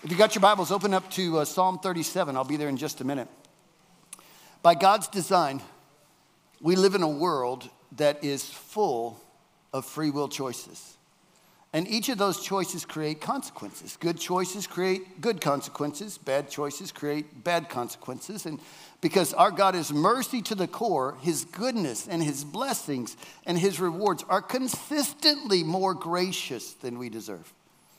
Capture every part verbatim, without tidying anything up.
If you got your Bibles, open up to uh, Psalm thirty-seven. I'll be there in just a minute. By God's design, we live in a world that is full of free will choices. And each of those choices create consequences. Good choices create good consequences. Bad choices create bad consequences. And because our God is mercy to the core, his goodness and his blessings and his rewards are consistently more gracious than we deserve.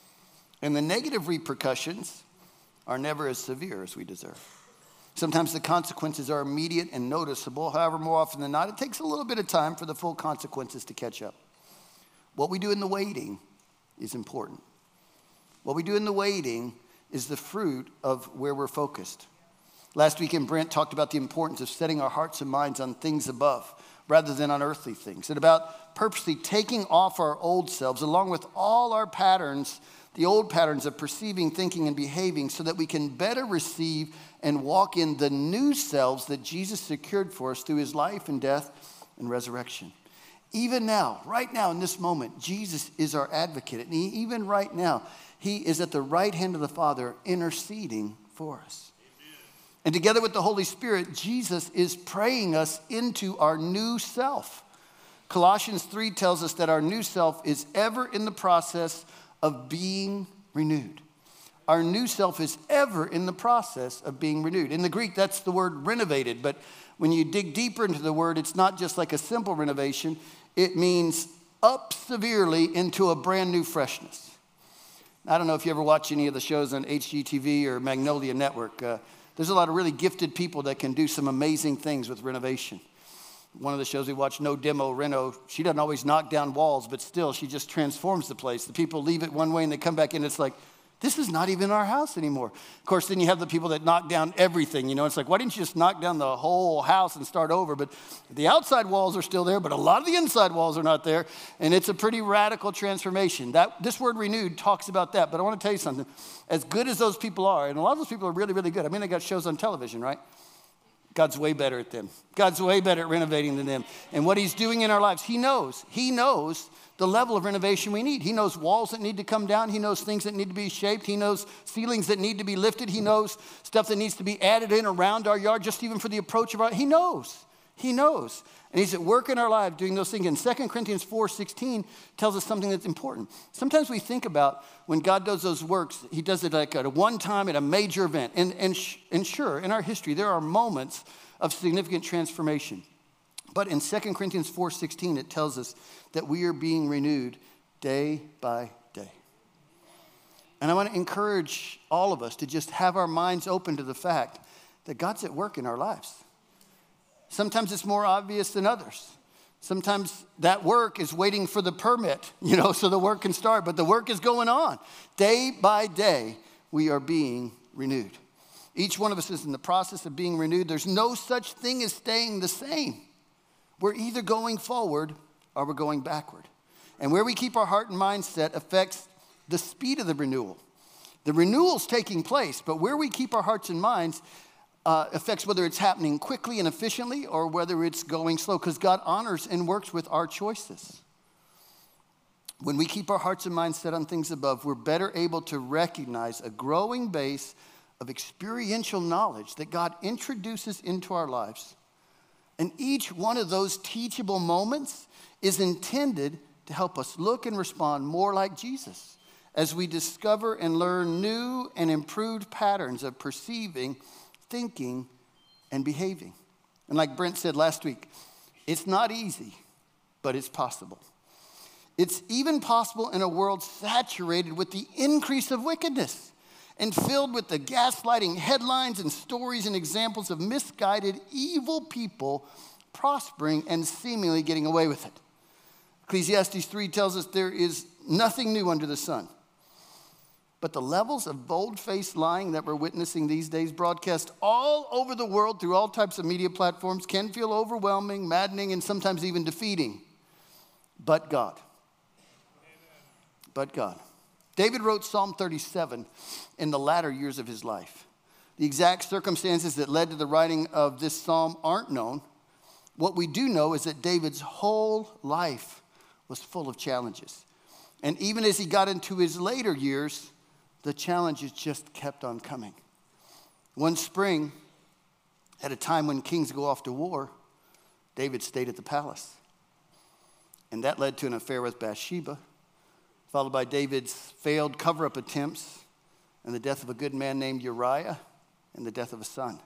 And the negative repercussions are never as severe as we deserve. Sometimes the consequences are immediate and noticeable. However, more often than not, it takes a little bit of time for the full consequences to catch up. What we do in the waiting is important. What we do in the waiting is the fruit of where we're focused. Last weekend, Brent talked about the importance of setting our hearts and minds on things above rather than on earthly things, and about purposely taking off our old selves along with all our patterns, the old patterns of perceiving, thinking, and behaving, so that we can better receive and walk in the new selves that Jesus secured for us through his life and death and resurrection. Even now, right now in this moment, Jesus is our advocate. And he, even right now, he is at the right hand of the Father interceding for us. Amen. And together with the Holy Spirit, Jesus is praying us into our new self. Colossians three tells us that our new self is ever in the process of being renewed. Our new self is ever in the process of being renewed. In the Greek, that's the word renovated. But when you dig deeper into the word, it's not just like a simple renovation. It means up severely into a brand new freshness. I don't know if you ever watch any of the shows on H G T V or Magnolia Network. Uh, there's a lot of really gifted people that can do some amazing things with renovation. One of the shows we watch, No Demo Reno, she doesn't always knock down walls, but still she just transforms the place. The people leave it one way and they come back in, it's like, this is not even our house anymore. Of course, then you have the people that knock down everything. You know, it's like, why didn't you just knock down the whole house and start over? But the outside walls are still there, but a lot of the inside walls are not there. And it's a pretty radical transformation. That this word renewed talks about that. But I want to tell you something. As good as those people are, and a lot of those people are really, really good. I mean, they got shows on television, right? God's way better at them. God's way better at renovating than them. And what he's doing in our lives, he knows. He knows the level of renovation we need. He knows walls that need to come down. He knows things that need to be shaped. He knows ceilings that need to be lifted. He knows stuff that needs to be added in around our yard, just even for the approach of our, he knows. He knows. And he's at work in our life doing those things. And Second Corinthians four sixteen tells us something that's important. Sometimes we think about when God does those works, he does it like at a one time at a major event. And, and, sh- and sure, in our history, there are moments of significant transformation. But in Second Corinthians four sixteen, it tells us that we are being renewed day by day. And I want to encourage all of us to just have our minds open to the fact that God's at work in our lives. Sometimes it's more obvious than others. Sometimes that work is waiting for the permit, you know, so the work can start. But the work is going on. Day by day, we are being renewed. Each one of us is in the process of being renewed. There's no such thing as staying the same. We're either going forward or we're going backward. And where we keep our heart and mind set affects the speed of the renewal. The renewal's taking place, but where we keep our hearts and minds uh, affects whether it's happening quickly and efficiently or whether it's going slow, because God honors and works with our choices. When we keep our hearts and minds set on things above, we're better able to recognize a growing base of experiential knowledge that God introduces into our lives. And each one of those teachable moments is intended to help us look and respond more like Jesus as we discover and learn new and improved patterns of perceiving, thinking, and behaving. And like Brent said last week, it's not easy, but it's possible. It's even possible in a world saturated with the increase of wickedness and filled with the gaslighting headlines and stories and examples of misguided, evil people prospering and seemingly getting away with it. Ecclesiastes three tells us there is nothing new under the sun. But the levels of bold-faced lying that we're witnessing these days, broadcast all over the world through all types of media platforms, can feel overwhelming, maddening, and sometimes even defeating. But God. Amen. But God. David wrote Psalm thirty-seven in the latter years of his life. The exact circumstances that led to the writing of this psalm aren't known. What we do know is that David's whole life was full of challenges. And even as he got into his later years, the challenges just kept on coming. One spring, at a time when kings go off to war, David stayed at the palace. And that led to an affair with Bathsheba, followed by David's failed cover-up attempts and the death of a good man named Uriah and the death of a son.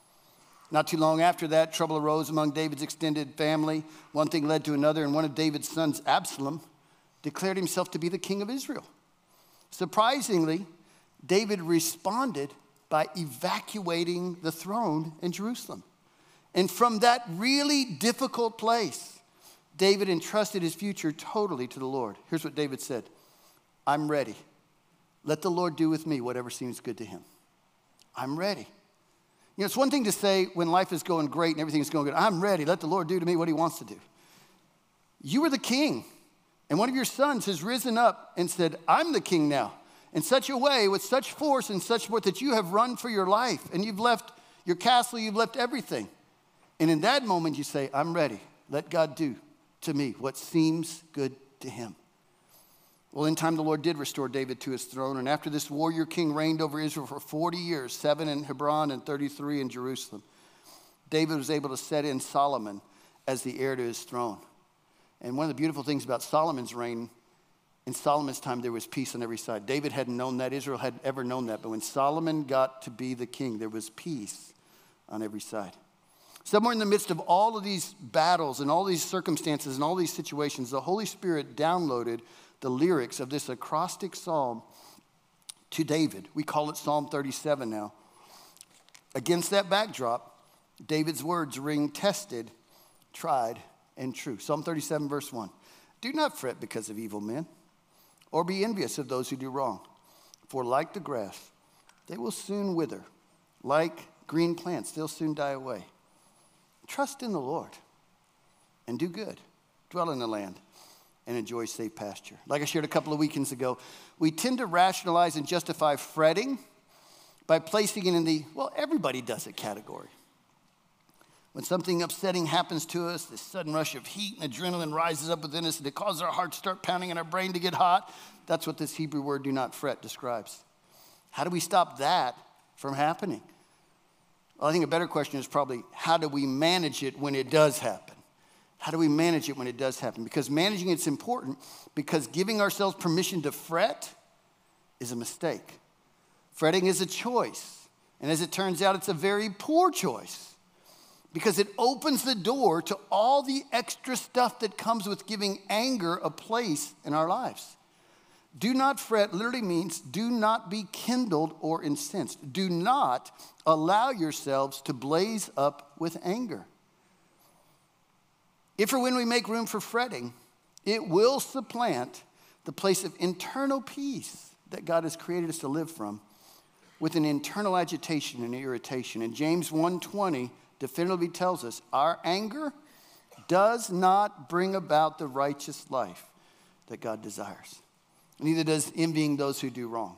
Not too long after that, trouble arose among David's extended family. One thing led to another, and one of David's sons, Absalom, declared himself to be the king of Israel. Surprisingly, David responded by evacuating the throne in Jerusalem. And from that really difficult place, David entrusted his future totally to the Lord. Here's what David said: I'm ready. Let the Lord do with me whatever seems good to him. I'm ready. You know, it's one thing to say when life is going great and everything's going good, I'm ready. Let the Lord do to me what he wants to do. You were the king, and one of your sons has risen up and said, I'm the king now, in such a way, with such force and such forth, that you have run for your life, and you've left your castle, you've left everything. And in that moment, you say, I'm ready. Let God do to me what seems good to him. Well, in time, the Lord did restore David to his throne. And after this warrior king reigned over Israel for forty years, seven in Hebron and thirty-three in Jerusalem, David was able to set in Solomon as the heir to his throne. And one of the beautiful things about Solomon's reign, in Solomon's time, there was peace on every side. David hadn't known that. Israel hadn't ever known that. But when Solomon got to be the king, there was peace on every side. Somewhere in the midst of all of these battles and all these circumstances and all these situations, the Holy Spirit downloaded the lyrics of this acrostic psalm to David. We call it Psalm thirty-seven now. Against that backdrop, David's words ring tested, tried, and true. Psalm thirty-seven, verse one. Do not fret because of evil men, or be envious of those who do wrong. For like the grass, they will soon wither. Like green plants, they'll soon die away. Trust in the Lord and do good. Dwell in the land and enjoy safe pasture. Like I shared a couple of weekends ago, we tend to rationalize and justify fretting by placing it in the, well, everybody does it category. When something upsetting happens to us, this sudden rush of heat and adrenaline rises up within us, and it causes our heart to start pounding and our brain to get hot. That's what this Hebrew word, do not fret, describes. How do we stop that from happening? Well, I think a better question is probably, how do we manage it when it does happen? How do we manage it when it does happen? Because managing it's important, because giving ourselves permission to fret is a mistake. Fretting is a choice. And as it turns out, it's a very poor choice, because it opens the door to all the extra stuff that comes with giving anger a place in our lives. Do not fret literally means do not be kindled or incensed. Do not allow yourselves to blaze up with anger. If or when we make room for fretting, it will supplant the place of internal peace that God has created us to live from with an internal agitation and irritation. And James one twenty definitively tells us our anger does not bring about the righteous life that God desires. Neither does envying those who do wrong.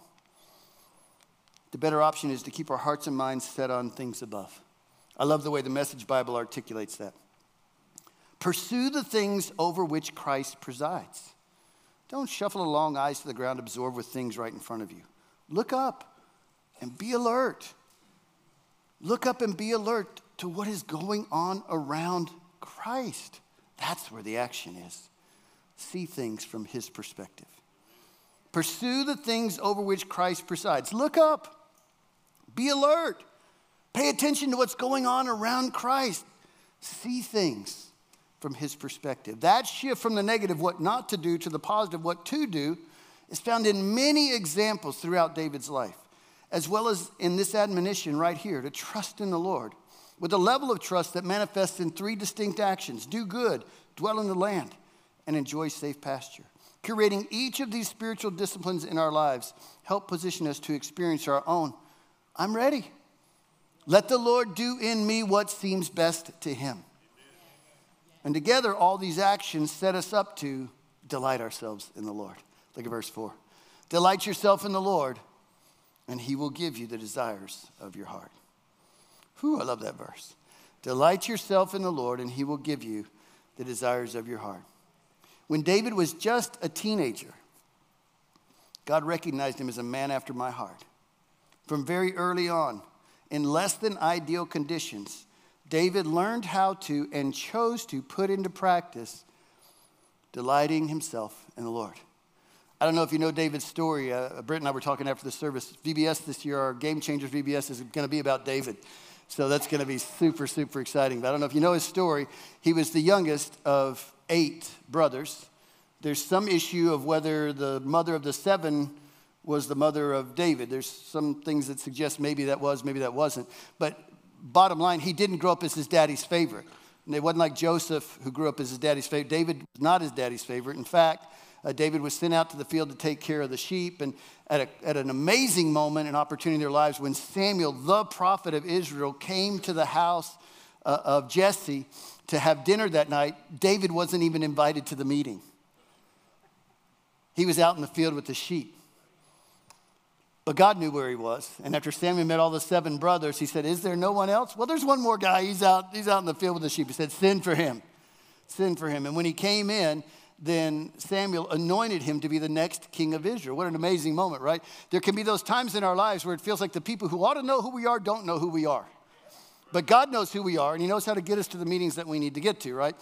The better option is to keep our hearts and minds set on things above. I love the way the Message Bible articulates that. Pursue the things over which Christ presides. Don't shuffle along, eyes to the ground, absorbed with things right in front of you. Look up and be alert. Look up and be alert to what is going on around Christ. That's where the action is. See things from his perspective. Pursue the things over which Christ presides. Look up. Be alert. Pay attention to what's going on around Christ. See things from his perspective. That shift from the negative, what not to do, to the positive, what to do, is found in many examples throughout David's life, as well as in this admonition right here, to trust in the Lord with a level of trust that manifests in three distinct actions: do good, dwell in the land, and enjoy safe pasture. Curating each of these spiritual disciplines in our lives help position us to experience our own, I'm ready. Let the Lord do in me what seems best to him. And together, all these actions set us up to delight ourselves in the Lord. Look at verse four. Delight yourself in the Lord, and he will give you the desires of your heart. Whew, I love that verse. Delight yourself in the Lord, and he will give you the desires of your heart. When David was just a teenager, God recognized him as a man after my heart. From very early on, in less than ideal conditions, David learned how to and chose to put into practice delighting himself in the Lord. I don't know if you know David's story. Uh, Brent and I were talking after the service. V B S this year, our Game Changers V B S is going to be about David. So that's going to be super, super exciting. But I don't know if you know his story. He was the youngest of eight brothers. There's some issue of whether the mother of the seven was the mother of David. There's some things that suggest maybe that was, maybe that wasn't. But bottom line, he didn't grow up as his daddy's favorite. And it wasn't like Joseph, who grew up as his daddy's favorite. David was not his daddy's favorite. In fact, uh, David was sent out to the field to take care of the sheep. And at, a, at an amazing moment, an opportunity in their lives, when Samuel, the prophet of Israel, came to the house uh, of Jesse to have dinner that night, David wasn't even invited to the meeting. He was out in the field with the sheep. But God knew where he was. And after Samuel met all the seven brothers, he said, is there no one else? Well, there's one more guy. He's out, he's out in the field with the sheep. He said, send for him. Send for him. And when he came in, then Samuel anointed him to be the next king of Israel. What an amazing moment, right? There can be those times in our lives where it feels like the people who ought to know who we are don't know who we are. But God knows who we are, and he knows how to get us to the meetings that we need to get to, right?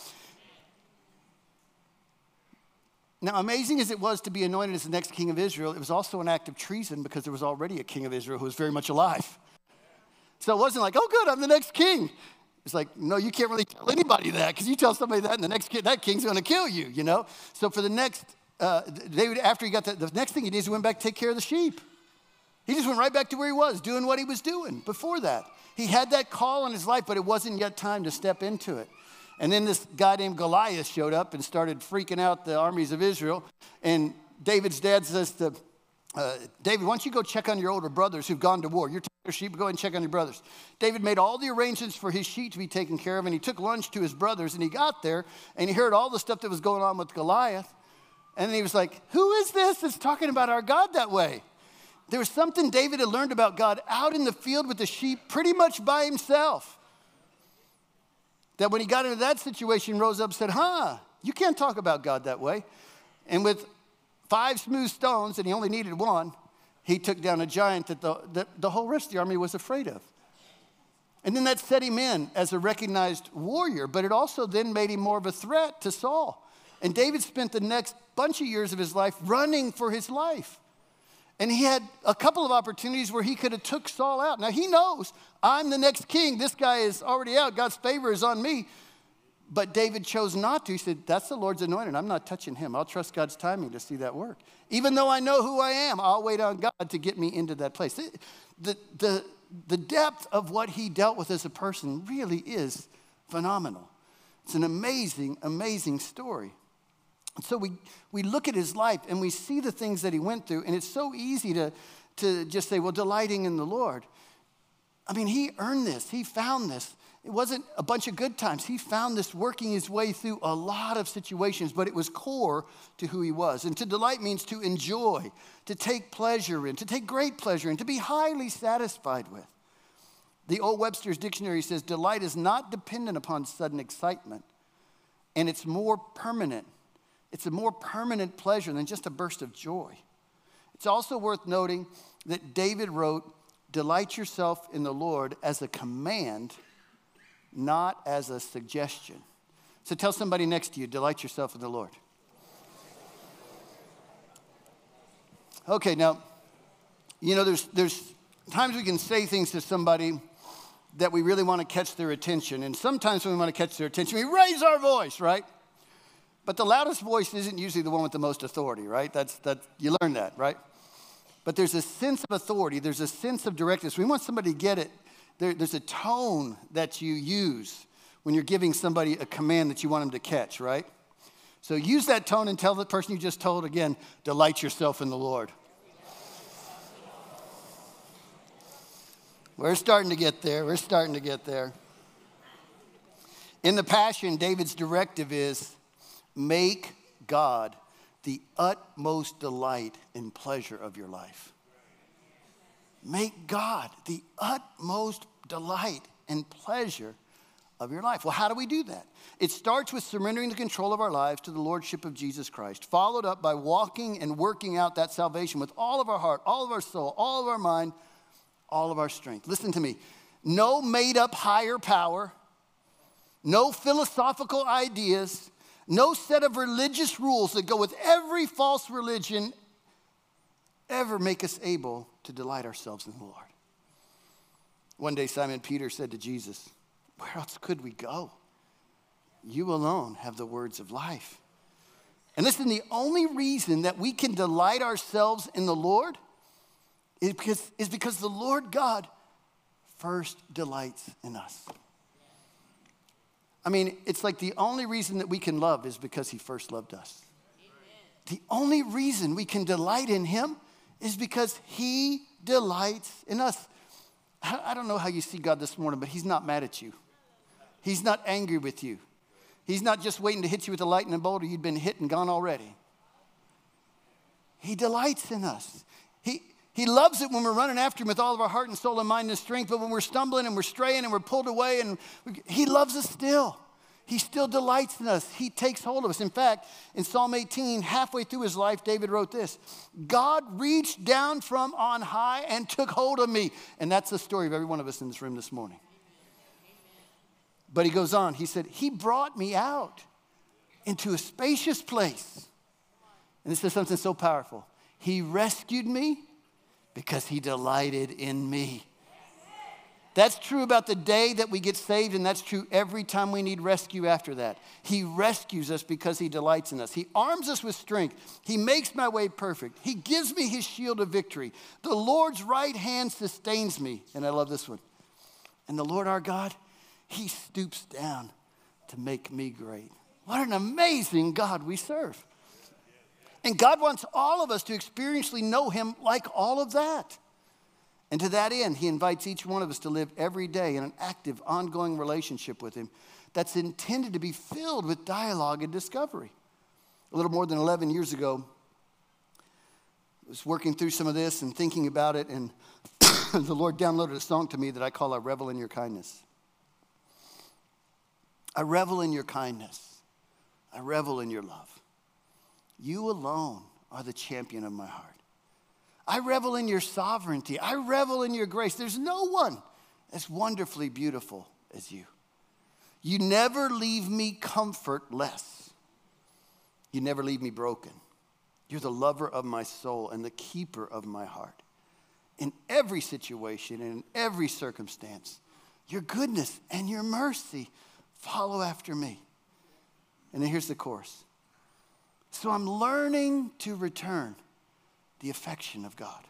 Now, amazing as it was to be anointed as the next king of Israel, it was also an act of treason because there was already a king of Israel who was very much alive. So it wasn't like, oh, good, I'm the next king. It's like, no, you can't really tell anybody that because you tell somebody that and the next king, that king's going to kill you, you know? So for the next, uh, David, after he got that, the next thing he did is he went back to take care of the sheep. He just went right back to where he was, doing what he was doing before that. He had that call in his life, but it wasn't yet time to step into it. And then this guy named Goliath showed up and started freaking out the armies of Israel. And David's dad says to uh, David, why don't you go check on your older brothers who've gone to war? You're taking your sheep, go ahead and check on your brothers. David made all the arrangements for his sheep to be taken care of, and he took lunch to his brothers, and he got there, and he heard all the stuff that was going on with Goliath. And then he was like, who is this that's talking about our God that way? There was something David had learned about God out in the field with the sheep pretty much by himself. That when he got into that situation, rose up and said, huh, you can't talk about God that way. And with five smooth stones, and he only needed one, he took down a giant that the, that the whole rest of the army was afraid of. And then that set him in as a recognized warrior, but it also then made him more of a threat to Saul. And David spent the next bunch of years of his life running for his life. And he had a couple of opportunities where he could have took Saul out. Now, he knows, I'm the next king. This guy is already out. God's favor is on me. But David chose not to. He said, that's the Lord's anointed. I'm not touching him. I'll trust God's timing to see that work. Even though I know who I am, I'll wait on God to get me into that place. The, the, the depth of what he dealt with as a person really is phenomenal. It's an amazing, amazing story. So we, we look at his life and we see the things that he went through, and it's so easy to, to just say, well, delighting in the Lord. I mean, he earned this. He found this. It wasn't a bunch of good times. He found this working his way through a lot of situations, but it was core to who he was. And to delight means to enjoy, to take pleasure in, to take great pleasure in, to be highly satisfied with. The Old Webster's Dictionary says delight is not dependent upon sudden excitement, and it's more permanent. It's a more permanent pleasure than just a burst of joy. It's also worth noting that David wrote, delight yourself in the Lord as a command, not as a suggestion. So tell somebody next to you, delight yourself in the Lord. Okay, now, you know, there's, there's times we can say things to somebody that we really want to catch their attention. And sometimes when we want to catch their attention, we raise our voice, right? But the loudest voice isn't usually the one with the most authority, right? That's, that, you learn that, right? But there's a sense of authority. There's a sense of directness. We want somebody to get it. There, there's a tone that you use when you're giving somebody a command that you want them to catch, right? So use that tone and tell the person you just told again, delight yourself in the Lord. We're starting to get there. We're starting to get there. In the Passion, David's directive is, make God the utmost delight and pleasure of your life. Make God the utmost delight and pleasure of your life. Well, how do we do that? It starts with surrendering the control of our lives to the lordship of Jesus Christ, followed up by walking and working out that salvation with all of our heart, all of our soul, all of our mind, all of our strength. Listen to me. No made-up higher power, no philosophical ideas, no set of religious rules that go with every false religion ever make us able to delight ourselves in the Lord. One day Simon Peter said to Jesus, where else could we go? You alone have the words of life. And listen, the only reason that we can delight ourselves in the Lord is because, is because the Lord God first delights in us. I mean, it's like the only reason that we can love is because he first loved us. Amen. The only reason we can delight in him is because he delights in us. I don't know how you see God this morning, but he's not mad at you. He's not angry with you. He's not just waiting to hit you with a lightning bolt or you'd been hit and gone already. He delights in us. He, he loves it when we're running after him with all of our heart and soul and mind and strength, but when we're stumbling and we're straying and we're pulled away, and we, he loves us still. He still delights in us. He takes hold of us. In fact, in Psalm eighteen, halfway through his life, David wrote this, God reached down from on high and took hold of me. And that's the story of every one of us in this room this morning. But he goes on, he said, he brought me out into a spacious place. And this is something so powerful. He rescued me because he delighted in me. That's true about the day that we get saved, and that's true every time we need rescue after that. He rescues us because he delights in us. He arms us with strength. He makes my way perfect. He gives me his shield of victory. The Lord's right hand sustains me. And I love this one. And the Lord our God, he stoops down to make me great. What an amazing God we serve. And God wants all of us to experientially know him like all of that. And to that end, he invites each one of us to live every day in an active, ongoing relationship with him that's intended to be filled with dialogue and discovery. A little more than eleven years ago, I was working through some of this and thinking about it, and the Lord downloaded a song to me that I call I Revel in Your Kindness. I revel in your kindness. I revel in your love. You alone are the champion of my heart. I revel in your sovereignty. I revel in your grace. There's no one as wonderfully beautiful as you. You never leave me comfortless. You never leave me broken. You're the lover of my soul and the keeper of my heart. In every situation and in every circumstance, your goodness and your mercy follow after me. And then here's the chorus. So I'm learning to return the affection of God.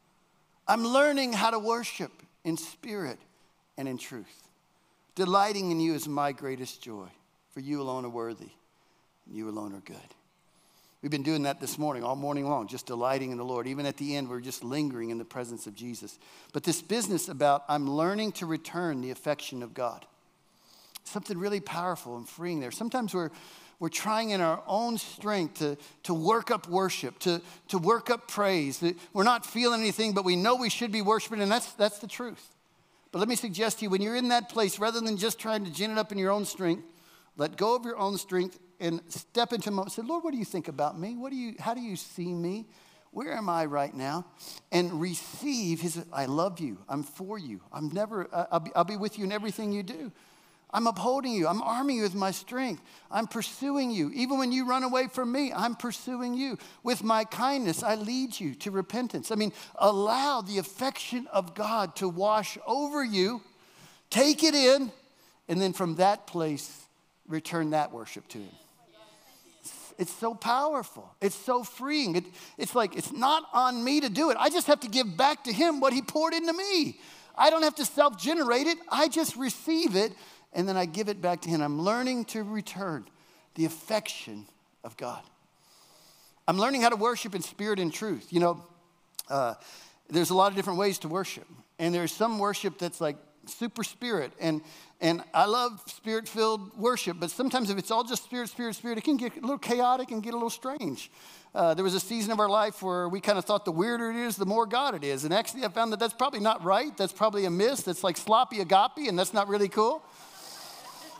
I'm learning how to worship in spirit and in truth. Delighting in you is my greatest joy, for you alone are worthy, and you alone are good. We've been doing that this morning, all morning long, just delighting in the Lord. Even at the end, we're just lingering in the presence of Jesus. But this business about I'm learning to return the affection of God, something really powerful and freeing there. Sometimes we're We're trying in our own strength to, to work up worship, to, to work up praise. We're not feeling anything, but we know we should be worshiping, and that's, that's the truth. But let me suggest to you, when you're in that place, rather than just trying to gin it up in your own strength, let go of your own strength and step into a moment. Say, Lord, what do you think about me? What do you, how do you see me? Where am I right now? And receive his, I love you. I'm for you. I'm never, I'll be, I'll be with you in everything you do. I'm upholding you. I'm arming you with my strength. I'm pursuing you. Even when you run away from me, I'm pursuing you. With my kindness, I lead you to repentance. I mean, allow the affection of God to wash over you. Take it in. And then from that place, return that worship to him. It's so powerful. It's so freeing. It, it's like, it's not on me to do it. I just have to give back to him what he poured into me. I don't have to self-generate it. I just receive it. And then I give it back to him. I'm learning to return the affection of God. I'm learning how to worship in spirit and truth. You know, uh, there's a lot of different ways to worship. And there's some worship that's like super spirit. And, and I love spirit-filled worship. But sometimes if it's all just spirit, spirit, spirit, it can get a little chaotic and get a little strange. Uh, there was a season of our life where we kind of thought the weirder it is, the more God it is. And actually I found that that's probably not right. That's probably a miss. That's like sloppy agape, and that's not really cool.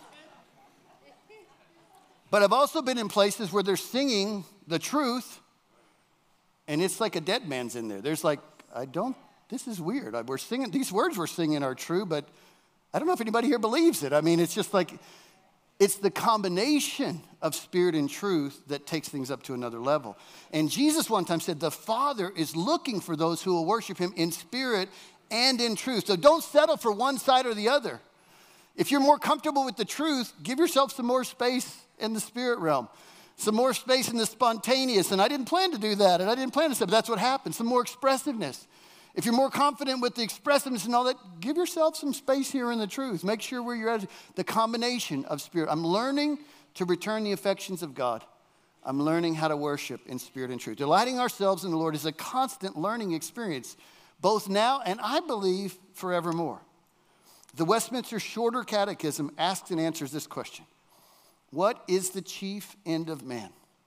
But I've also been in places where they're singing the truth, and it's like a dead man's in there. There's like, I don't, this is weird. We're singing, these words we're singing are true, but I don't know if anybody here believes it. I mean, it's just like, it's the combination of spirit and truth that takes things up to another level. And Jesus one time said, the Father is looking for those who will worship him in spirit and in truth. So don't settle for one side or the other. If you're more comfortable with the truth, give yourself some more space in the spirit realm. Some more space in the spontaneous. And I didn't plan to do that, and I didn't plan to say, but that's what happened. Some more expressiveness. If you're more confident with the expressiveness and all that, give yourself some space here in the truth. Make sure where you're at, the combination of spirit. I'm learning to return the affections of God. I'm learning how to worship in spirit and truth. Delighting ourselves in the Lord is a constant learning experience, both now and I believe forevermore. The Westminster Shorter Catechism asks and answers this question. What is the chief end of man?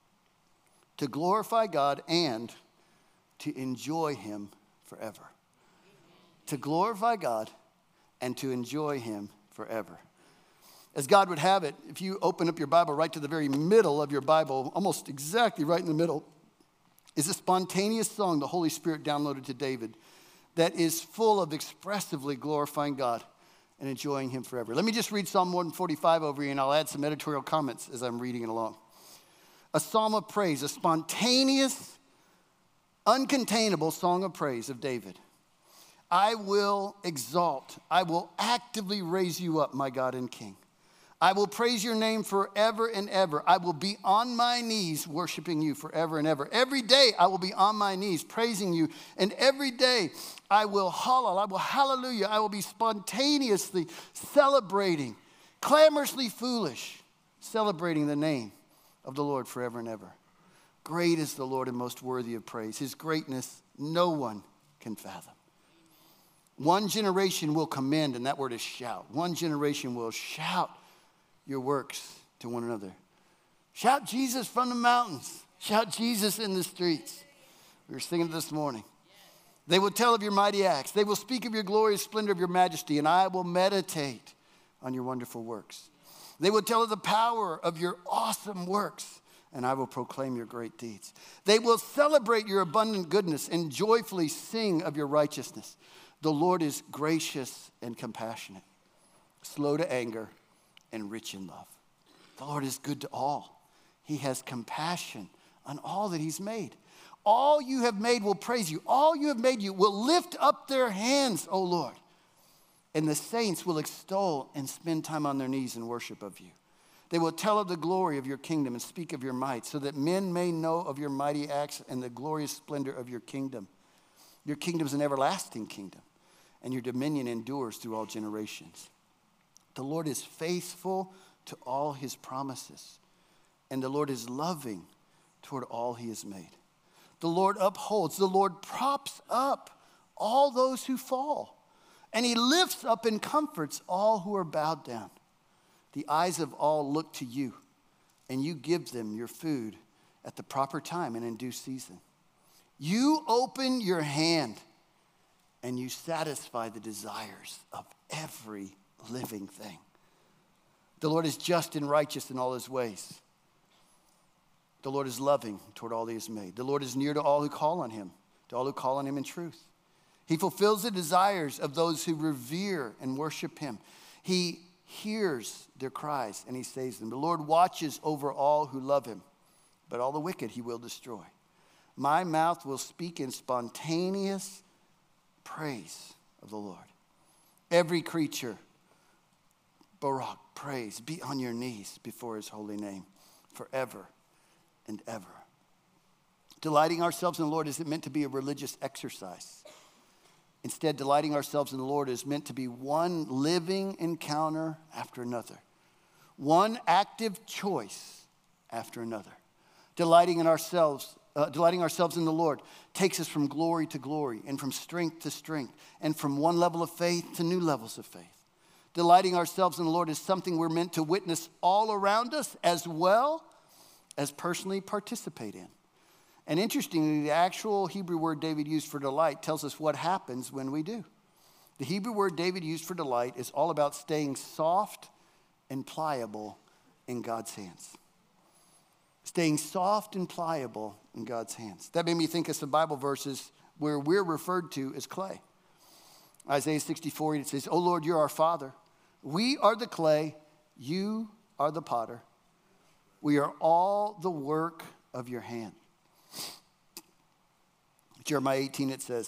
To glorify God and to enjoy him forever. To glorify God and to enjoy him forever. As God would have it, if you open up your Bible right to the very middle of your Bible, almost exactly right in the middle, is a spontaneous song the Holy Spirit downloaded to David that is full of expressively glorifying God and enjoying him forever. Let me just read Psalm one forty-five over here, and I'll add some editorial comments as I'm reading it along. A psalm of praise, a spontaneous, uncontainable song of praise of David. I will exalt. I will actively raise you up, my God and King. I will praise your name forever and ever. I will be on my knees worshiping you forever and ever. Every day I will be on my knees praising you. And every day I will holler, I will hallelujah. I will be spontaneously celebrating, clamorously foolish, celebrating the name of the Lord forever and ever. Great is the Lord and most worthy of praise. His greatness no one can fathom. One generation will commend, and that word is shout. One generation will shout your works to one another. Shout Jesus from the mountains. Shout Jesus in the streets. We were singing this morning. They will tell of your mighty acts. They will speak of your glorious splendor of your majesty, and I will meditate on your wonderful works. They will tell of the power of your awesome works, and I will proclaim your great deeds. They will celebrate your abundant goodness and joyfully sing of your righteousness. The Lord is gracious and compassionate, slow to anger, and rich in love. The Lord is good to all. He has compassion on all that he's made. All you have made will praise you. All you have made you will lift up their hands, O Lord. And the saints will extol and spend time on their knees in worship of you. They will tell of the glory of your kingdom and speak of your might, so that men may know of your mighty acts and the glorious splendor of your kingdom. Your kingdom is an everlasting kingdom, and your dominion endures through all generations. The Lord is faithful to all his promises, and the Lord is loving toward all he has made. The Lord upholds, the Lord props up all those who fall, and he lifts up and comforts all who are bowed down. The eyes of all look to you, and you give them your food at the proper time and in due season. You open your hand, and you satisfy the desires of every living thing. The Lord is just and righteous in all his ways. The Lord is loving toward all he has made. The Lord is near to all who call on him, to all who call on him in truth. He fulfills the desires of those who revere and worship him. He hears their cries and he saves them. The Lord watches over all who love him, but all the wicked he will destroy. My mouth will speak in spontaneous praise of the Lord. Every creature, Barak, praise, be on your knees before his holy name forever and ever. Delighting ourselves in the Lord isn't meant to be a religious exercise. Instead, delighting ourselves in the Lord is meant to be one living encounter after another. One active choice after another. Delighting in ourselves, uh, delighting ourselves in the Lord takes us from glory to glory and from strength to strength and from one level of faith to new levels of faith. Delighting ourselves in the Lord is something we're meant to witness all around us as well as personally participate in. And interestingly, the actual Hebrew word David used for delight tells us what happens when we do. The Hebrew word David used for delight is all about staying soft and pliable in God's hands. Staying soft and pliable in God's hands. That made me think of some Bible verses where we're referred to as clay. Isaiah sixty-four, it says, "O Lord, you're our Father. We are the clay, you are the potter. We are all the work of your hand." Jeremiah eighteen, it says,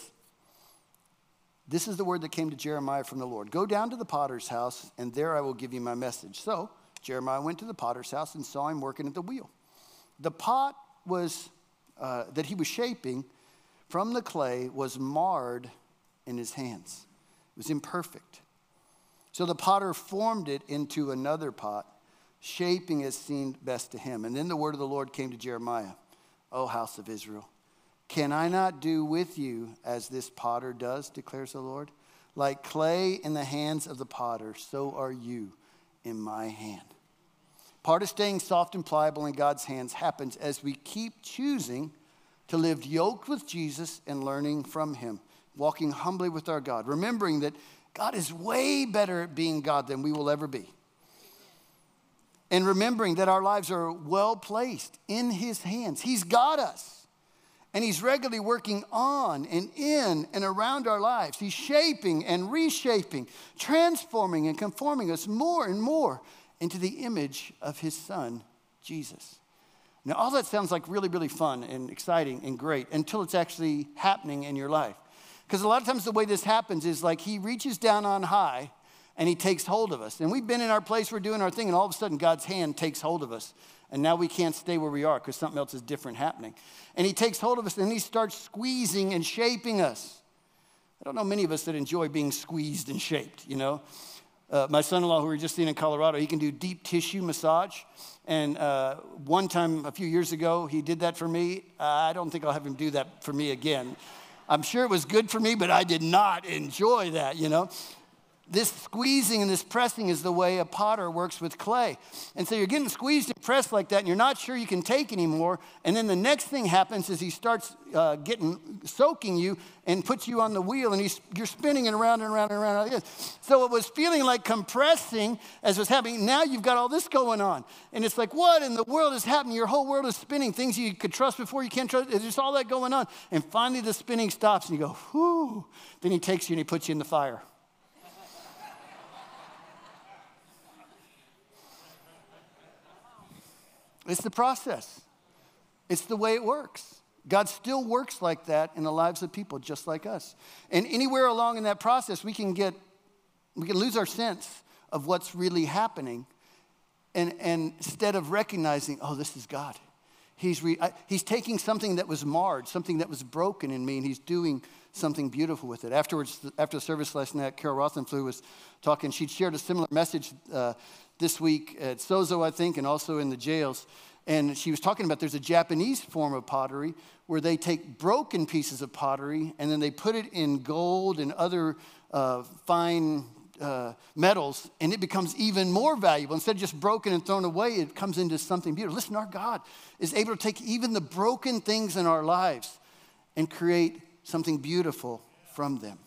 "This is the word that came to Jeremiah from the Lord. Go down to the potter's house, and there I will give you my message." So Jeremiah went to the potter's house and saw him working at the wheel. The pot was uh, that he was shaping from the clay was marred in his hands. It was imperfect. So the potter formed it into another pot, shaping as seemed best to him. And then the word of the Lord came to Jeremiah, "O house of Israel, can I not do with you as this potter does, declares the Lord? Like clay in the hands of the potter, so are you in my hand." Part of staying soft and pliable in God's hands happens as we keep choosing to live yoked with Jesus and learning from him, walking humbly with our God, remembering that God is way better at being God than we will ever be. And remembering that our lives are well placed in his hands. He's got us. And he's regularly working on and in and around our lives. He's shaping and reshaping, transforming and conforming us more and more into the image of his son, Jesus. Now, all that sounds like really, really fun and exciting and great until it's actually happening in your life. Because a lot of times the way this happens is like he reaches down on high and he takes hold of us. And we've been in our place, we're doing our thing, and all of a sudden God's hand takes hold of us. And now we can't stay where we are because something else is different happening. And he takes hold of us and he starts squeezing and shaping us. I don't know many of us that enjoy being squeezed and shaped, you know. Uh, my son-in-law, who we were just seeing in Colorado, he can do deep tissue massage. And uh, one time a few years ago, he did that for me. Uh, I don't think I'll have him do that for me again. I'm sure it was good for me, but I did not enjoy that, you know. This squeezing and this pressing is the way a potter works with clay. And so you're getting squeezed and pressed like that, and you're not sure you can take anymore. And then the next thing happens is he starts uh, getting, soaking you and puts you on the wheel, and he's, you're spinning it around and around and around like this. So it was feeling like compressing as was happening. Now you've got all this going on. And it's like, what in the world is happening? Your whole world is spinning. Things you could trust before you can't trust. There's just all that going on. And finally the spinning stops, and you go, whew. Then he takes you and he puts you in the fire. It's the process. It's the way it works. God still works like that in the lives of people just like us. And anywhere along in that process, we can get, we can lose our sense of what's really happening. And, and instead of recognizing, oh, this is God. He's, re, I, he's taking something that was marred, something that was broken in me, and he's doing something beautiful with it. Afterwards, after the service last night, Carol Rothenflew was talking. She'd shared a similar message uh, this week at Sozo, I think, and also in the jails. And she was talking about there's a Japanese form of pottery where they take broken pieces of pottery and then they put it in gold and other uh, fine uh, metals, and it becomes even more valuable. Instead of just broken and thrown away, it comes into something beautiful. Listen, our God is able to take even the broken things in our lives and create something beautiful from them.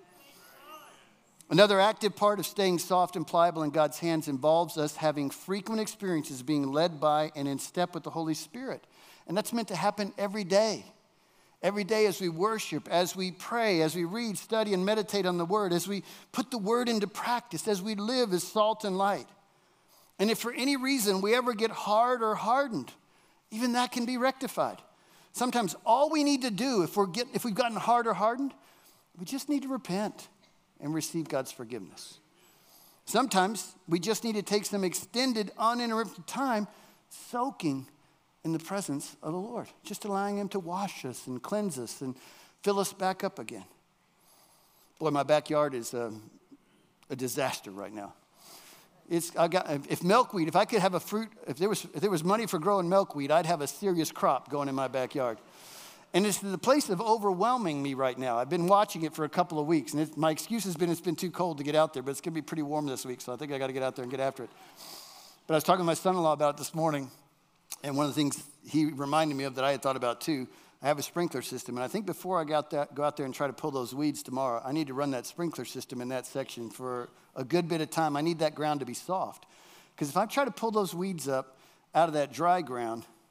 Another active part of staying soft and pliable in God's hands involves us having frequent experiences being led by and in step with the Holy Spirit. And that's meant to happen every day. Every day as we worship, as we pray, as we read, study, and meditate on the Word, as we put the Word into practice, as we live as salt and light. And if for any reason we ever get hard or hardened, even that can be rectified. Sometimes all we need to do if, we're get, if we've gotten hard or hardened, we just need to repent and receive God's forgiveness. Sometimes we just need to take some extended, uninterrupted time soaking in the presence of the Lord, just allowing him to wash us and cleanse us and fill us back up again. Boy, my backyard is a, a disaster right now. It's, I got, if milkweed, if I could have a fruit, if there was, if there was money for growing milkweed, I'd have a serious crop going in my backyard. And it's the place of overwhelming me right now. I've been watching it for a couple of weeks, and it, my excuse has been it's been too cold to get out there, but it's going to be pretty warm this week, so I think I got to get out there and get after it. But I was talking to my son-in-law about it this morning, and one of the things he reminded me of that I had thought about too, I have a sprinkler system, and I think before I got that, go out there and try to pull those weeds tomorrow, I need to run that sprinkler system in that section for a good bit of time. I need that ground to be soft, because if I try to pull those weeds up out of that dry ground,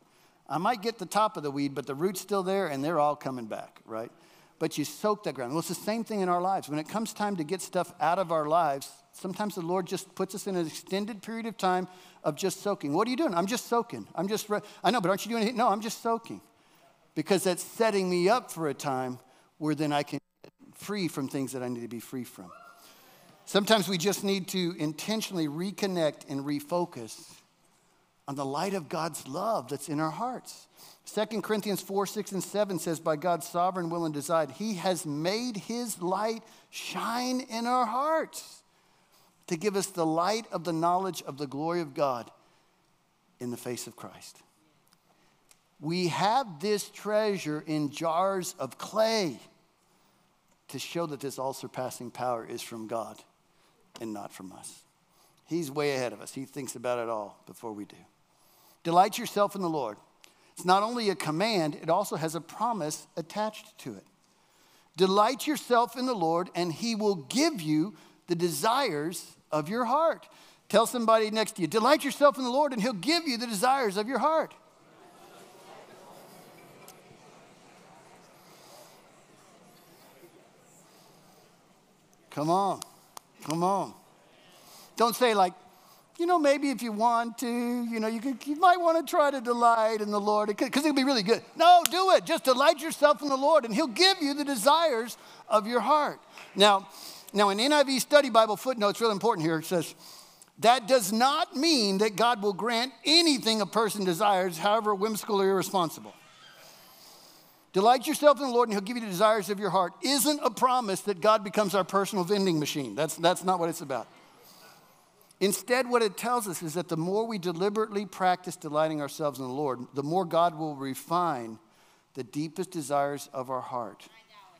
I might get the top of the weed, but the root's still there and they're all coming back, right? But you soak that ground. Well, it's the same thing in our lives. When it comes time to get stuff out of our lives, sometimes the Lord just puts us in an extended period of time of just soaking. What are you doing? I'm just soaking. I'm just, re- I know, but aren't you doing anything? No, I'm just soaking. Because that's setting me up for a time where then I can get free from things that I need to be free from. Sometimes we just need to intentionally reconnect and refocus on the light of God's love that's in our hearts. Second Corinthians four, six, and seven says, by God's sovereign will and design, he has made his light shine in our hearts to give us the light of the knowledge of the glory of God in the face of Christ. We have this treasure in jars of clay to show that this all-surpassing power is from God and not from us. He's way ahead of us. He thinks about it all before we do. Delight yourself in the Lord. It's not only a command, it also has a promise attached to it. Delight yourself in the Lord, and he will give you the desires of your heart. Tell somebody next to you, delight yourself in the Lord, and he'll give you the desires of your heart. Come on. Come on. Don't say like, you know, maybe if you want to, you know, you, could, you might want to try to delight in the Lord because it'll be really good. No, do it. Just delight yourself in the Lord and he'll give you the desires of your heart. Now, now in N I V Study Bible footnote, it's really important here. It says, that does not mean that God will grant anything a person desires, however whimsical or irresponsible. Delight yourself in the Lord and he'll give you the desires of your heart isn't a promise that God becomes our personal vending machine. That's, that's not what it's about. Instead, what it tells us is that the more we deliberately practice delighting ourselves in the Lord, the more God will refine the deepest desires of our heart.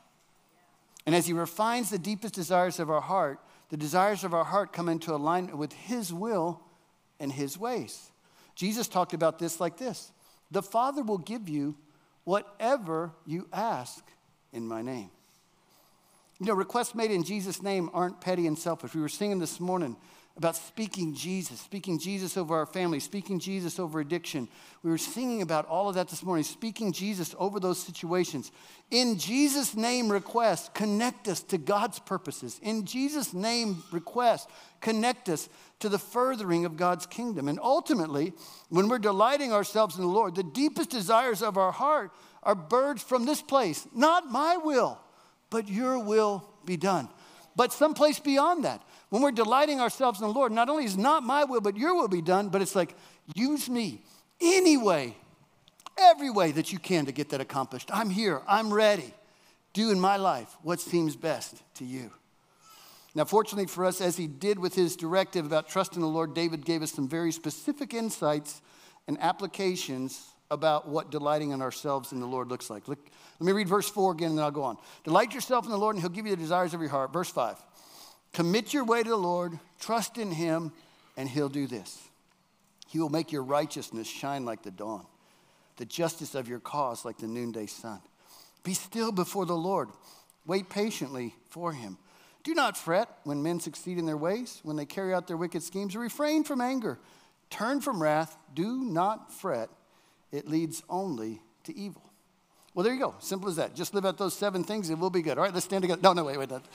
And as he refines the deepest desires of our heart, the desires of our heart come into alignment with his will and his ways. Jesus talked about this like this. The Father will give you whatever you ask in my name. You know, requests made in Jesus' name aren't petty and selfish. We were singing this morning about speaking Jesus, speaking Jesus over our family, speaking Jesus over addiction. We were singing about all of that this morning, speaking Jesus over those situations. In Jesus' name requests, connect us to God's purposes. In Jesus' name requests, connect us to the furthering of God's kingdom. And ultimately, when we're delighting ourselves in the Lord, the deepest desires of our heart are birthed from this place. Not my will, but your will be done. But someplace beyond that. When we're delighting ourselves in the Lord, not only is not my will, but your will be done, but it's like, use me any way, every way that you can to get that accomplished. I'm here. I'm ready. Do in my life what seems best to you. Now, fortunately for us, as he did with his directive about trusting the Lord, David gave us some very specific insights and applications about what delighting in ourselves in the Lord looks like. Look, let me read verse four again, and then I'll go on. Delight yourself in the Lord, and he'll give you the desires of your heart. Verse five. Commit your way to the Lord, trust in him, and he'll do this. He will make your righteousness shine like the dawn, the justice of your cause like the noonday sun. Be still before the Lord. Wait patiently for him. Do not fret when men succeed in their ways, when they carry out their wicked schemes. Refrain from anger. Turn from wrath. Do not fret. It leads only to evil. Well, there you go. Simple as that. Just live out those seven things. It will be good. All right, let's stand together. No, no, wait, wait. That.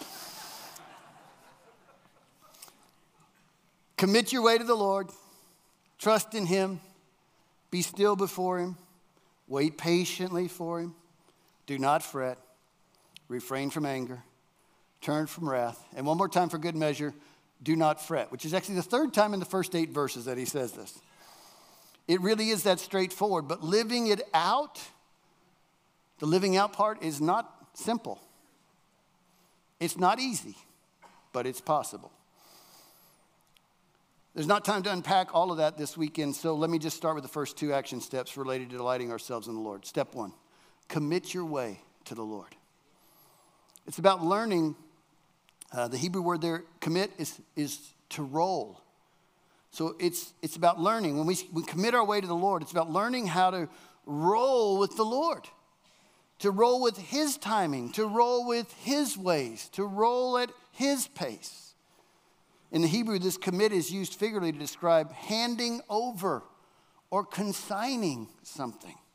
Commit your way to the Lord. Trust in him. Be still before him. Wait patiently for him. Do not fret. Refrain from anger. Turn from wrath. And one more time for good measure, do not fret, which is actually the third time in the first eight verses that he says this. It really is that straightforward, but living it out, the living out part is not simple. It's not easy, but it's possible. There's not time to unpack all of that this weekend, so let me just start with the first two action steps related to delighting ourselves in the Lord. Step one, commit your way to the Lord. It's about learning, uh, the Hebrew word there, commit, is, is to roll. So it's, it's about learning. When we, we commit our way to the Lord, it's about learning how to roll with the Lord, to roll with his timing, to roll with his ways, to roll at his pace. In the Hebrew, this commit is used figuratively to describe handing over or consigning something.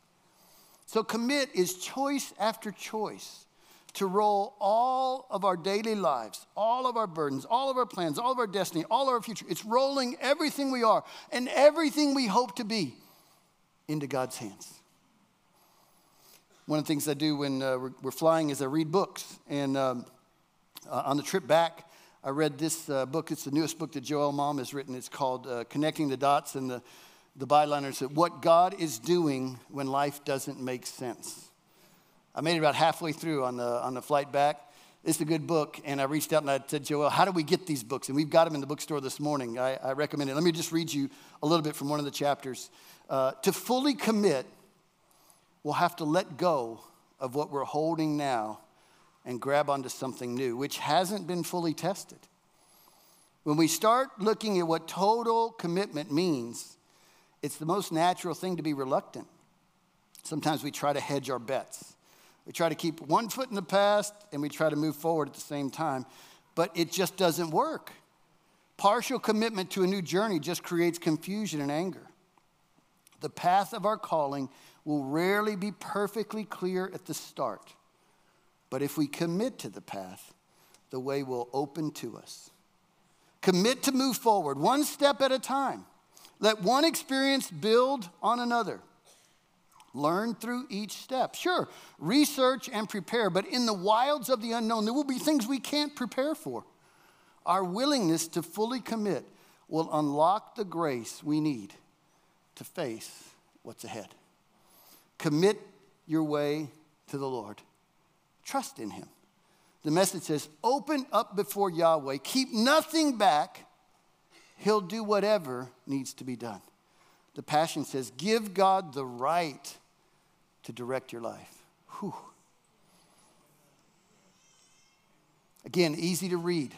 So commit is choice after choice to roll all of our daily lives, all of our burdens, all of our plans, all of our destiny, all of our future. It's rolling everything we are and everything we hope to be into God's hands. One of the things I do when uh, we're, we're flying is I read books. And um, uh, on the trip back, I read this uh, book. It's the newest book that Joel Malm has written. It's called uh, Connecting the Dots. And the, the byliner said, What God is Doing When Life Doesn't Make Sense. I made it about halfway through on the, on the flight back. It's a good book. And I reached out and I said, Joel, how do we get these books? And we've got them in the bookstore this morning. I, I recommend it. Let me just read you a little bit from one of the chapters. Uh, to fully commit, we'll have to let go of what we're holding now and grab onto something new, which hasn't been fully tested. When we start looking at what total commitment means, it's the most natural thing to be reluctant. Sometimes we try to hedge our bets. We try to keep one foot in the past and we try to move forward at the same time, but it just doesn't work. Partial commitment to a new journey just creates confusion and anger. The path of our calling will rarely be perfectly clear at the start. But if we commit to the path, the way will open to us. Commit to move forward, one step at a time. Let one experience build on another. Learn through each step. Sure, research and prepare, but in the wilds of the unknown, there will be things we can't prepare for. Our willingness to fully commit will unlock the grace we need to face what's ahead. Commit your way to the Lord. Trust in him. The message says, open up before Yahweh. Keep nothing back. He'll do whatever needs to be done. The Passion says, give God the right to direct your life. Whew. Again, easy to read.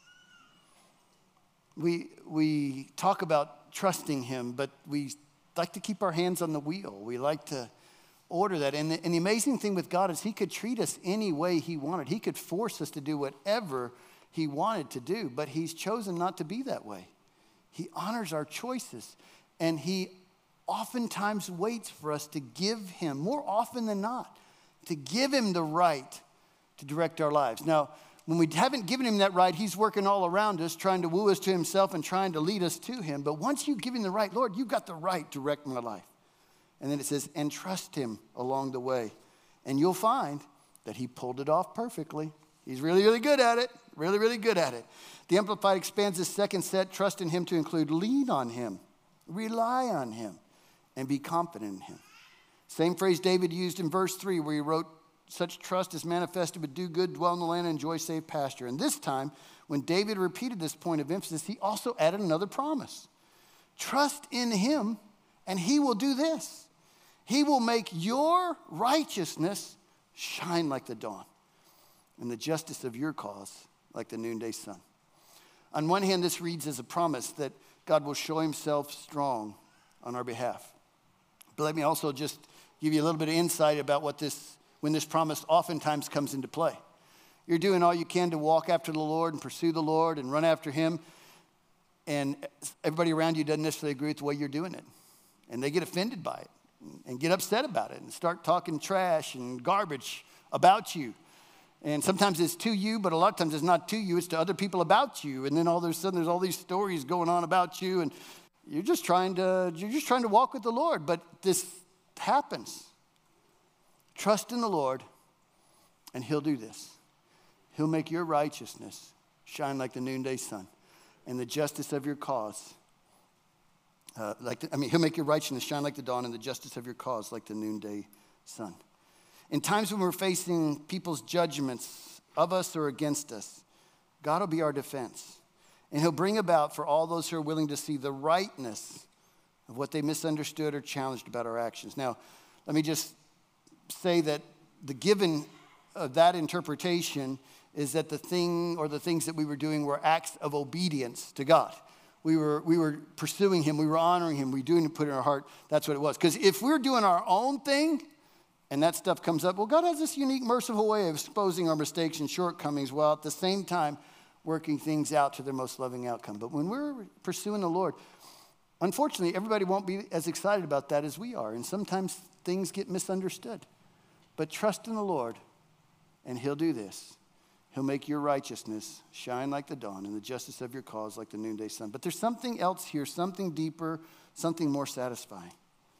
We, we talk about trusting him, but we like to keep our hands on the wheel. We like to order that. And the, and the amazing thing with God is he could treat us any way he wanted. He could force us to do whatever he wanted to do, but he's chosen not to be that way. He honors our choices, and he oftentimes waits for us to give him, more often than not, to give him the right to direct our lives. Now, when we haven't given him that right, he's working all around us, trying to woo us to himself and trying to lead us to him. But once you give him the right, Lord, you've got the right to direct my life. And then it says, and trust him along the way. And you'll find that he pulled it off perfectly. He's really, really good at it. Really, really good at it. The Amplified expands this second set, trust in him, to include lean on him, rely on him, and be confident in him. Same phrase David used in verse three, where he wrote, such trust is manifested would do good, dwell in the land, and enjoy safe pasture. And this time, when David repeated this point of emphasis, he also added another promise. Trust in him, and he will do this. He will make your righteousness shine like the dawn, and the justice of your cause like the noonday sun. On one hand, this reads as a promise that God will show himself strong on our behalf. But let me also just give you a little bit of insight about what this, when this promise oftentimes comes into play. You're doing all you can to walk after the Lord and pursue the Lord and run after him, and everybody around you doesn't necessarily agree with the way you're doing it. And they get offended by it and get upset about it and start talking trash and garbage about you. And sometimes it's to you, but a lot of times it's not to you, it's to other people about you. And then all of a sudden there's all these stories going on about you, and you're just trying to, you're just trying to walk with the Lord. But this happens. Trust in the Lord, and he'll do this. He'll make your righteousness shine like the noonday sun, and the justice of your cause, uh, like the, I mean, he'll make your righteousness shine like the dawn, and the justice of your cause like the noonday sun. In times when we're facing people's judgments of us or against us, God will be our defense. And he'll bring about for all those who are willing to see the rightness of what they misunderstood or challenged about our actions. Now, let me just say that the given of that interpretation is that the thing or the things that we were doing were acts of obedience to God. We were, we were pursuing him. We were honoring him. We were doing it, put it in our heart. That's what it was. Because if we're doing our own thing, and that stuff comes up, well, God has this unique, merciful way of exposing our mistakes and shortcomings while at the same time working things out to their most loving outcome. But when we're pursuing the Lord, Unfortunately, everybody won't be as excited about that as we are, and sometimes things get misunderstood. But trust in the Lord, and he'll do this. He'll make your righteousness shine like the dawn and the justice of your cause like the noonday sun. But there's something else here, something deeper, something more satisfying.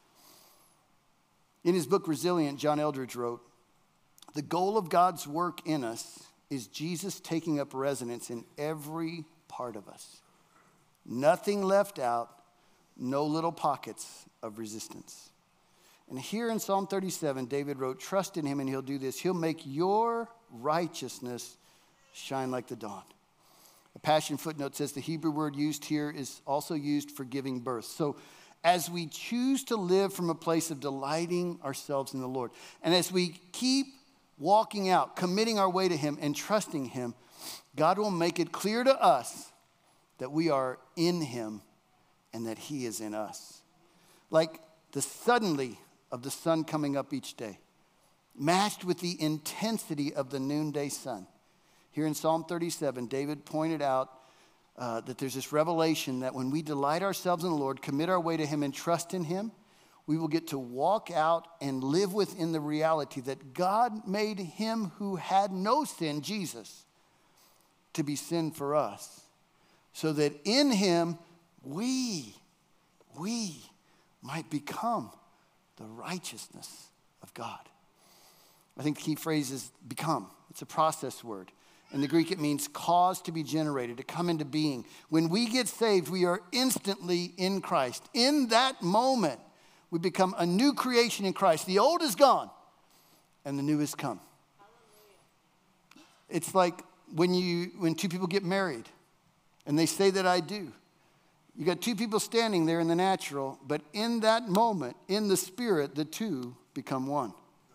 In his book, Resilient, John Eldredge wrote, "The goal of God's work in us is Jesus taking up residence in every part of us. Nothing left out, no little pockets of resistance." And here in Psalm thirty-seven, David wrote, "Trust in him and he'll do this. He'll make your righteousness shine like the dawn." A Passion footnote says the Hebrew word used here is also used for giving birth. So as we choose to live from a place of delighting ourselves in the Lord, and as we keep walking out, committing our way to him and trusting him, God will make it clear to us that we are in him and that he is in us. Like the suddenly of the sun coming up each day, matched with the intensity of the noonday sun. Here in Psalm thirty-seven, David pointed out uh, that there's this revelation that when we delight ourselves in the Lord, commit our way to him and trust in him, we will get to walk out and live within the reality that God made him who had no sin, Jesus, to be sin for us, so that in him we, we might become the righteousness of God. I think the key phrase is become. It's a process word. In the Greek, it means cause to be generated, to come into being. When we get saved, we are instantly in Christ. In that moment, we become a new creation in Christ. The old is gone, and the new has come. Hallelujah. It's like when you when two people get married, and they say that I do. You got two people standing there in the natural, but in that moment, in the spirit, the two become one.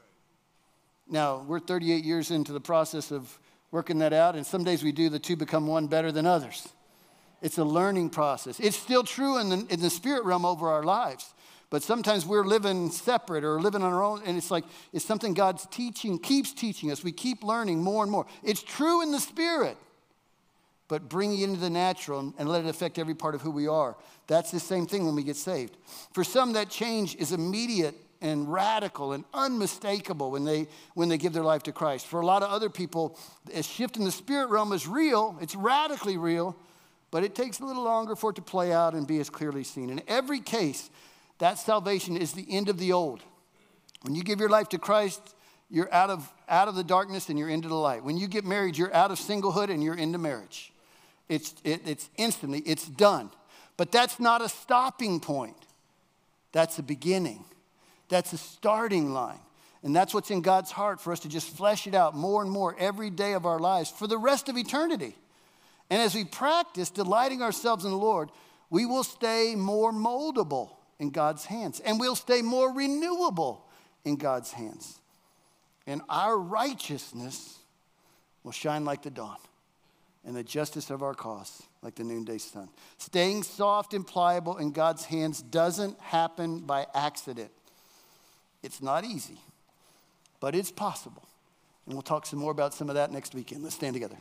Now, we're thirty-eight years into the process of working that out, and some days we do, the two become one better than others. It's a learning process. It's still true in the, in the spirit realm over our lives, but sometimes we're living separate or living on our own, and it's like it's something God's teaching, keeps teaching us. We keep learning more and more. It's true in the spirit, but bring it into the natural and, and let it affect every part of who we are. That's the same thing when we get saved. For some, that change is immediate and radical and unmistakable when they when they give their life to Christ. For a lot of other people, a shift in the spirit realm is real. It's radically real, but it takes a little longer for it to play out and be as clearly seen. In every case, that salvation is the end of the old. When you give your life to Christ, you're out of, out of the darkness and you're into the light. When you get married, you're out of singlehood and you're into marriage. It's, it, it's instantly, it's done. But that's not a stopping point. That's a beginning. That's a starting line. And that's what's in God's heart, for us to just flesh it out more and more every day of our lives for the rest of eternity. And as we practice delighting ourselves in the Lord, we will stay more moldable in God's hands. And we'll stay more renewable in God's hands. And our righteousness will shine like the dawn, and the justice of our cause like the noonday sun. Staying soft and pliable in God's hands doesn't happen by accident. It's not easy, but it's possible. And we'll talk some more about some of that next weekend. Let's stand together.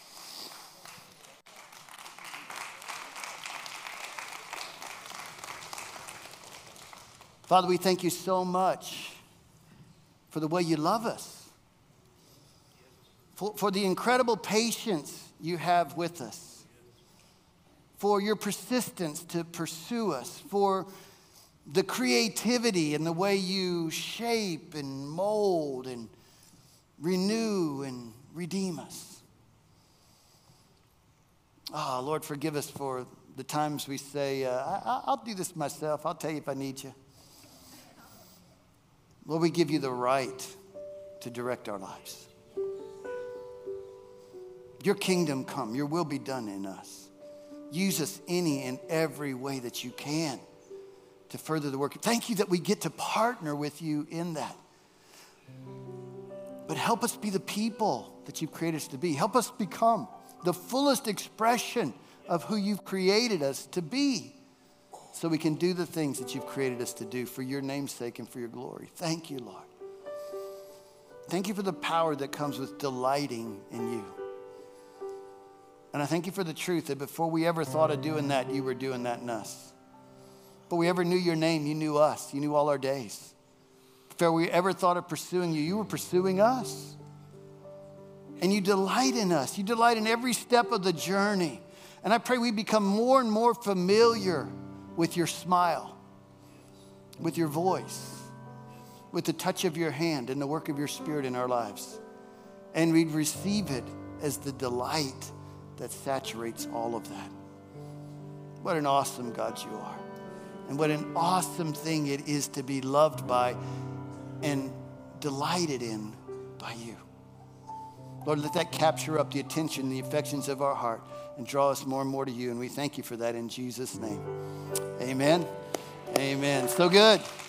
Father, we thank you so much for the way you love us, for, for the incredible patience you have with us, for your persistence to pursue us, for the creativity and the way you shape and mold and renew and redeem us. Ah, oh, Lord, forgive us for the times we say, uh, I, I'll do this myself. I'll tell you if I need you. Lord, we give you the right to direct our lives. Your kingdom come, your will be done in us. Use us any and every way that you can to further the work. Thank you that we get to partner with you in that. But help us be the people that you've created us to be. Help us become the fullest expression of who you've created us to be, so we can do the things that you've created us to do for your name's sake and for your glory. Thank you, Lord. Thank you for the power that comes with delighting in you. And I thank you for the truth that before we ever thought of doing that, you were doing that in us. Before we ever knew your name, you knew us. You knew all our days. Before we ever thought of pursuing you, you were pursuing us. And you delight in us. You delight in every step of the journey. And I pray we become more and more familiar with your smile, with your voice, with the touch of your hand and the work of your Spirit in our lives. And we'd receive it as the delight that saturates all of that. What an awesome God you are. And what an awesome thing it is to be loved by and delighted in by you. Lord, let that capture up the attention, the affections of our heart and draw us more and more to you. And we thank you for that in Jesus' name. Amen. Amen. So good.